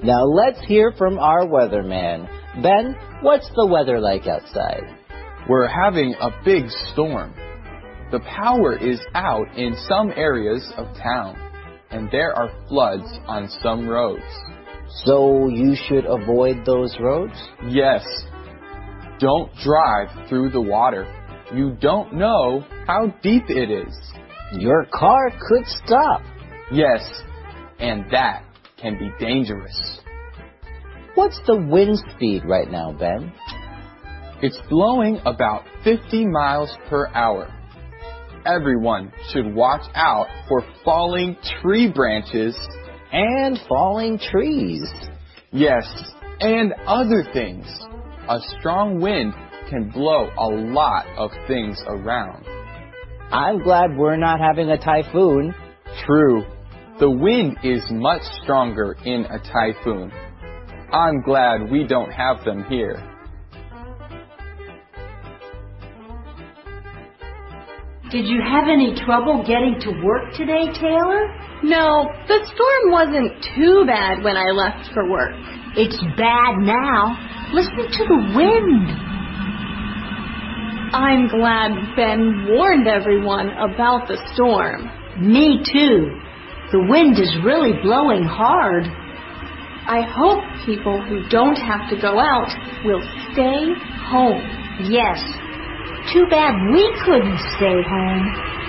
Now let's hear from our weatherman. Ben, what's the weather like outside? We're having a big storm. The power is out in some areas of town, and there are floods on some roads. So you should avoid those roads? Yes. Don't drive through the water. You don't know how deep it is. Your car could stop. Yes, and that can be dangerous. What's the wind speed right now, Ben? It's blowing about 50 miles per hour. Everyone should watch out for falling tree branches. And falling trees. Yes, and other things. A strong wind can blow a lot of things around. I'm glad we're not having a typhoon. True. The wind is much stronger in a typhoon. I'm glad we don't have them here. Did you have any trouble getting to work today, Taylor? No, the storm wasn't too bad when I left for work. It's bad now. Listen to the wind. I'm glad Ben warned everyone about the storm. Me too. The wind is really blowing hard. I hope people who don't have to go out will stay home. Yes. Too bad we couldn't stay home.